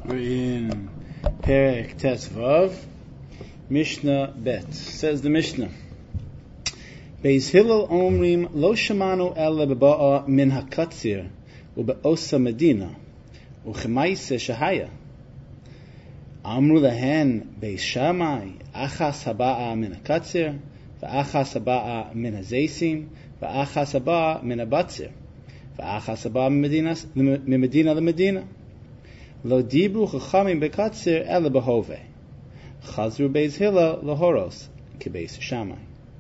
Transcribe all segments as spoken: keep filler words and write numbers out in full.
We're in Perek Tes Vav, Mishnah Bet. Says the Mishnah, Beis Hillel omrim lo shamanu ela beba'a min hakatzir ube'osa medina uchemaise shahaya. Amru lehen Beis Shammai achas haba'a min hakatzir va'achas haba'a min hazeisim va'achas haba'a min habatzir va'achas haba'a min medina lemedina. Lo dibru chachamim bekatzir ele behove. Chazru Beis Hillel lahoros ke Beis Shammai.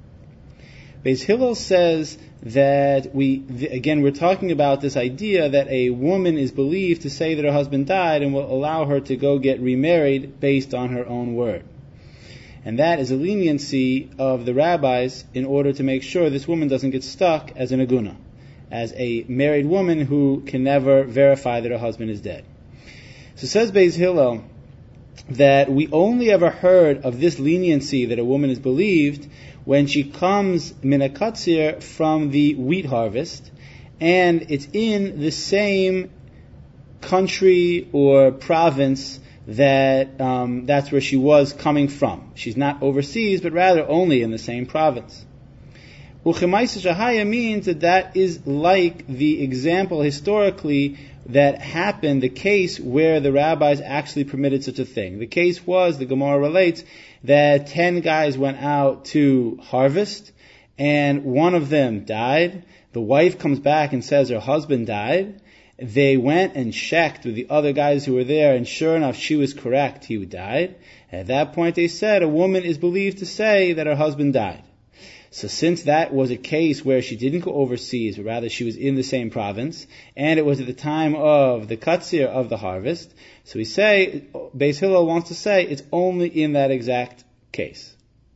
Beis Hillel says that we, again, we're talking about this idea that a woman is believed to say that her husband died and will allow her to go get remarried based on her own word. And that is a leniency of the rabbis in order to make sure this woman doesn't get stuck as an aguna, as a married woman who can never verify that her husband is dead. So says Beis Hillel that we only ever heard of this leniency that a woman is believed when she comes minakatzir from the wheat harvest, and it's in the same country or province that um, that's where she was coming from. She's not overseas, but rather only in the same province. Uchemaisa shahaya means that that is like the example historically that happened, the case where the rabbis actually permitted such a thing. The case was, the Gemara relates, that ten guys went out to harvest, and one of them died. The wife comes back and says her husband died. They went and checked with the other guys who were there, and sure enough, she was correct, he died. At that point they said, a woman is believed to say that her husband died. So since that was a case where she didn't go overseas, but rather she was in the same province, and it was at the time of the katzir of the harvest, so we say, Beis Hillel wants to say, it's only in that exact case.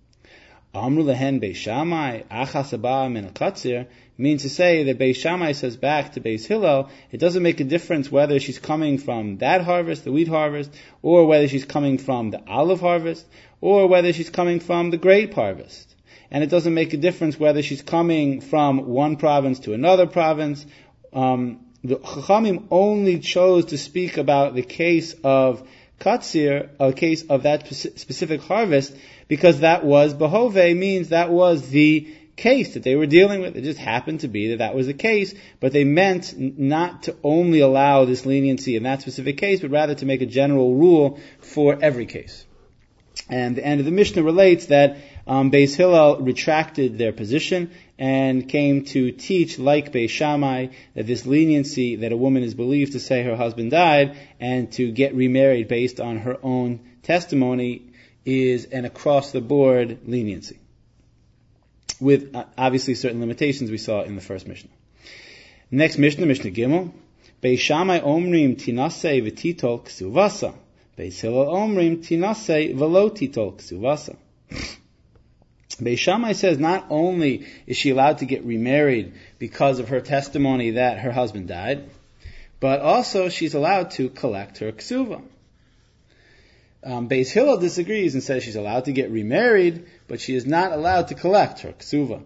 Amru lehen Beis Shammai, achas haba'a min katzir, means to say that Beis Shammai says back to Beis Hillel, it doesn't make a difference whether she's coming from that harvest, the wheat harvest, or whether she's coming from the olive harvest, or whether she's coming from the grape harvest. And it doesn't make a difference whether she's coming from one province to another province. Um, the Chachamim only chose to speak about the case of Katzir, a case of that specific harvest, because that was Behove, means that was the case that they were dealing with. It just happened to be that that was the case, but they meant not to only allow this leniency in that specific case, but rather to make a general rule for every case. And the end of the Mishnah relates that um, Beis Hillel retracted their position and came to teach, like Beis Shammai, that this leniency that a woman is believed to say her husband died and to get remarried based on her own testimony is an across-the-board leniency, with uh, obviously certain limitations we saw in the first Mishnah. Next Mishnah, Mishnah Gimel, Beis Shammai omrim tinasei v'titol ksuvasa. Beis Hillel omrim tinasei v'lo titol ksuvasa. Beis Shammai says not only is she allowed to get remarried because of her testimony that her husband died, but also she's allowed to collect her ksuva. Um, Beis Hillel disagrees and says she's allowed to get remarried, but she is not allowed to collect her ksuva.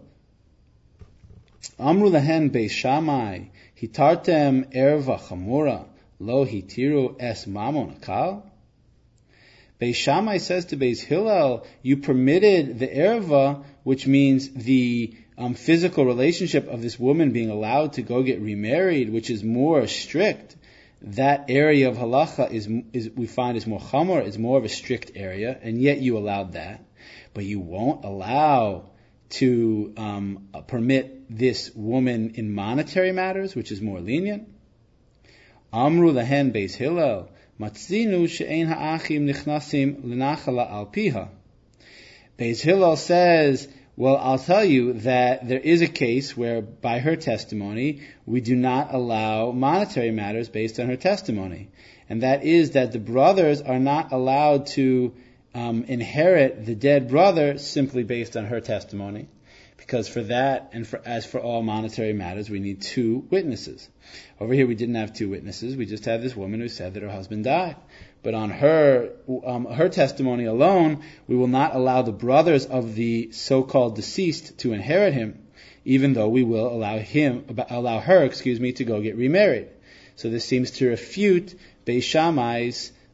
Amru lahen Beis Shammai hitartem erva chamura lo hitiru es mamon akal. Beis Shammai says to Beis Hillel, you permitted the erva, which means the um, physical relationship of this woman being allowed to go get remarried, which is more strict. That area of halacha is, is we find is more chamor, is more of a strict area, and yet you allowed that. But you won't allow to um, uh, permit this woman in monetary matters, which is more lenient. Amru lahen Beis Hillel, matzinu she'ein ha'achim nichnasim l'nachala al piha. Beis Hillel says, well, I'll tell you that there is a case where, by her testimony, we do not allow monetary matters based on her testimony. And that is that the brothers are not allowed to um, inherit the dead brother simply based on her testimony. Because for that, and for as for all monetary matters, we need two witnesses. Over here we didn't have two witnesses, we just had this woman who said that her husband died. But on her um, her testimony alone, we will not allow the brothers of the so-called deceased to inherit him, even though we will allow him, allow her, excuse me, to go get remarried. So this seems to refute Beis Shammai's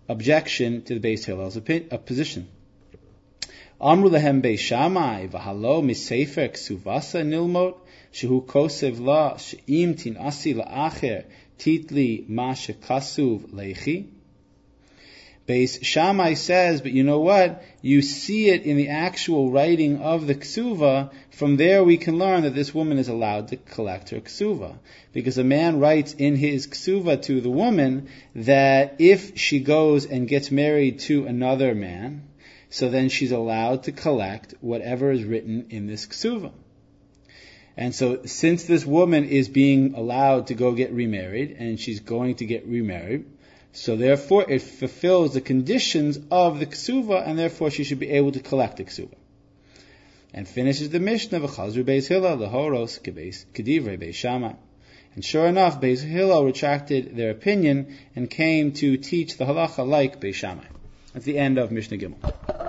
objection to the Beis Hillel's opi- position. Amru lehem Beis Shammai v'halo misefer ksuvasa nilmod shehu kosev la she'im tinasi la'acher titli ma shekasuv leichi. Beis Shammai says, but you know what? You see it in the actual writing of the ksuva. From there we can learn that this woman is allowed to collect her ksuva. Because a man writes in his ksuva to the woman that if she goes and gets married to another man, so then she's allowed to collect whatever is written in this ksuva. And so since this woman is being allowed to go get remarried, and she's going to get remarried, so therefore it fulfills the conditions of the ksuva, and therefore she should be able to collect the ksuva. And finishes the Mishnah, v'chazru Beis Hillel lehoros kedivrei Beis Shammai. And sure enough, Beis Hillel retracted their opinion and came to teach the halacha like Beis Shammai. That's the end of Mishnah Gimel.